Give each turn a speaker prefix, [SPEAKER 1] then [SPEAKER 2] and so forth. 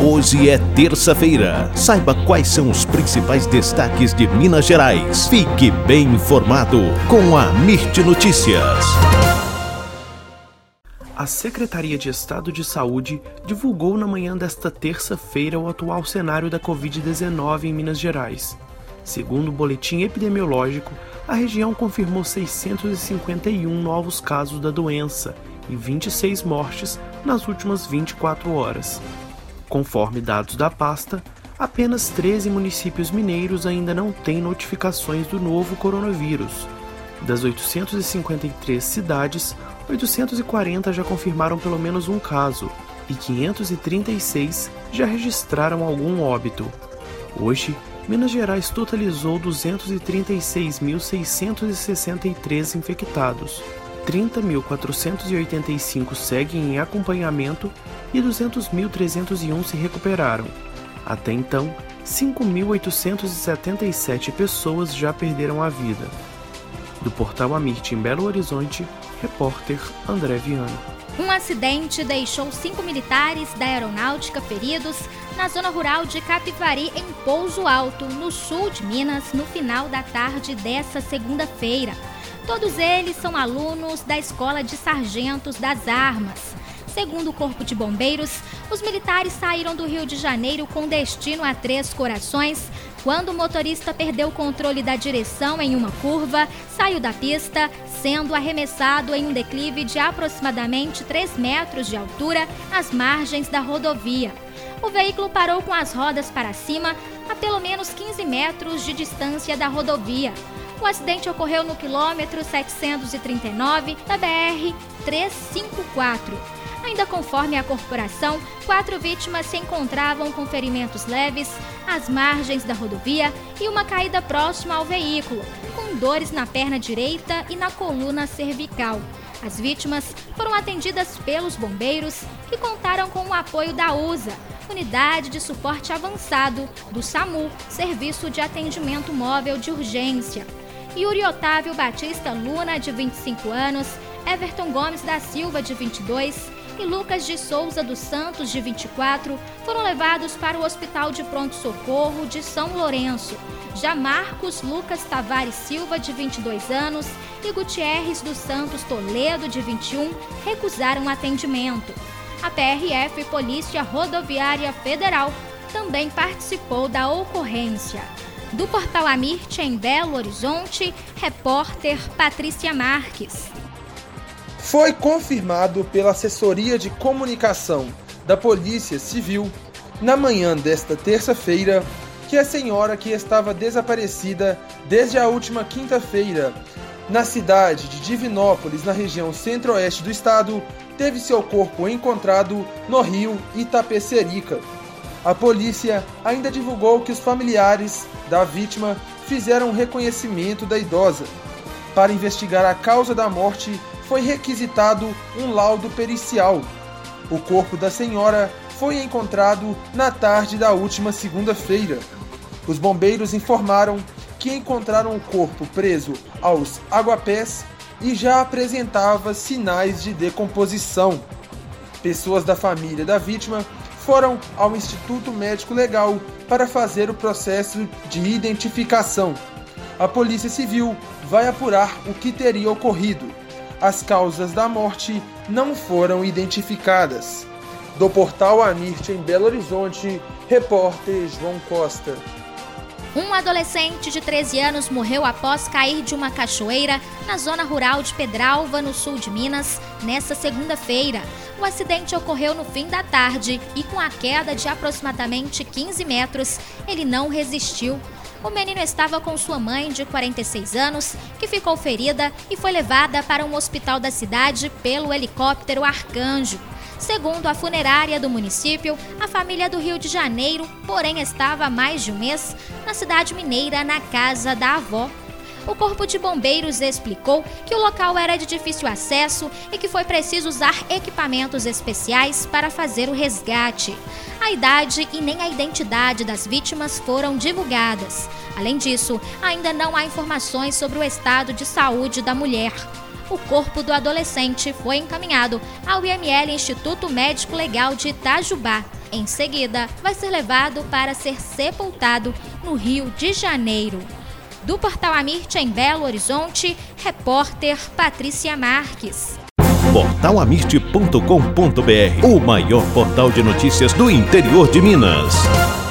[SPEAKER 1] Hoje é terça-feira. Saiba quais são os principais destaques de Minas Gerais. Fique bem informado com a Mirte Notícias.
[SPEAKER 2] A Secretaria de Estado de Saúde divulgou na manhã desta terça-feira o atual cenário da Covid-19 em Minas Gerais. Segundo o boletim epidemiológico, a região confirmou 651 novos casos da doença e 26 mortes nas últimas 24 horas. Conforme dados da pasta, apenas 13 municípios mineiros ainda não têm notificações do novo coronavírus. Das 853 cidades, 840 já confirmaram pelo menos um caso e 536 já registraram algum óbito. Hoje, Minas Gerais totalizou 236.663 infectados, 30.485 seguem em acompanhamento e 200.301 se recuperaram. Até então, 5.877 pessoas já perderam a vida. Do portal Amirte em Belo Horizonte, repórter André Viana.
[SPEAKER 3] Um acidente deixou 5 militares da aeronáutica feridos na zona rural de Capivari, em Pouso Alto, no sul de Minas, no final da tarde dessa segunda-feira. Todos eles são alunos da Escola de Sargentos das Armas. Segundo o Corpo de Bombeiros, os militares saíram do Rio de Janeiro com destino a Três Corações, quando o motorista perdeu o controle da direção em uma curva, saiu da pista, sendo arremessado em um declive de aproximadamente 3 metros de altura às margens da rodovia. O veículo parou com as rodas para cima a pelo menos 15 metros de distância da rodovia. O acidente ocorreu no quilômetro 739 da BR-354. Ainda conforme a corporação, 4 vítimas se encontravam com ferimentos leves às margens da rodovia e uma caída próxima ao veículo, com dores na perna direita e na coluna cervical. As vítimas foram atendidas pelos bombeiros, que contaram com o apoio da USA, Unidade de Suporte Avançado, do SAMU, Serviço de Atendimento Móvel de Urgência. Yuri Otávio Batista Luna, de 25 anos, Everton Gomes da Silva, de 22, e Lucas de Souza dos Santos, de 24, foram levados para o Hospital de Pronto-Socorro de São Lourenço. Já Marcos Lucas Tavares Silva, de 22 anos, e Gutierres dos Santos Toledo, de 21, recusaram atendimento. A PRF, Polícia Rodoviária Federal, também participou da ocorrência. Do portal Amirte em Belo Horizonte, repórter Patrícia Marques.
[SPEAKER 4] Foi confirmado pela Assessoria de Comunicação da Polícia Civil, na manhã desta terça-feira, que a senhora que estava desaparecida desde a última quinta-feira na cidade de Divinópolis, na região centro-oeste do estado, teve seu corpo encontrado no rio Itapecerica. A polícia ainda divulgou que os familiares da vítima fizeram um reconhecimento da idosa. Para investigar a causa da morte, foi requisitado um laudo pericial. O corpo da senhora foi encontrado na tarde da última segunda-feira. Os bombeiros informaram que encontraram o corpo preso aos aguapés e já apresentava sinais de decomposição. Pessoas da família da vítima foram ao Instituto Médico Legal para fazer o processo de identificação. A Polícia Civil vai apurar o que teria ocorrido. As causas da morte não foram identificadas. Do portal Amirte em Belo Horizonte, repórter João Costa.
[SPEAKER 3] Um adolescente de 13 anos morreu após cair de uma cachoeira na zona rural de Pedralva, no sul de Minas, nesta segunda-feira. O acidente ocorreu no fim da tarde e, com a queda de aproximadamente 15 metros, ele não resistiu. O menino estava com sua mãe, de 46 anos, que ficou ferida e foi levada para um hospital da cidade pelo helicóptero Arcanjo. Segundo a funerária do município, a família do Rio de Janeiro, porém, estava há mais de um mês na cidade mineira, na casa da avó. O Corpo de Bombeiros explicou que o local era de difícil acesso e que foi preciso usar equipamentos especiais para fazer o resgate. A idade e nem a identidade das vítimas foram divulgadas. Além disso, ainda não há informações sobre o estado de saúde da mulher. o corpo do adolescente foi encaminhado ao IML Instituto Médico Legal de Itajubá. Em seguida, vai ser levado para ser sepultado no Rio de Janeiro. Do Portal Amirte em Belo Horizonte, repórter Patrícia Marques.
[SPEAKER 1] Portalamirte.com.br, o maior portal de notícias do interior de Minas.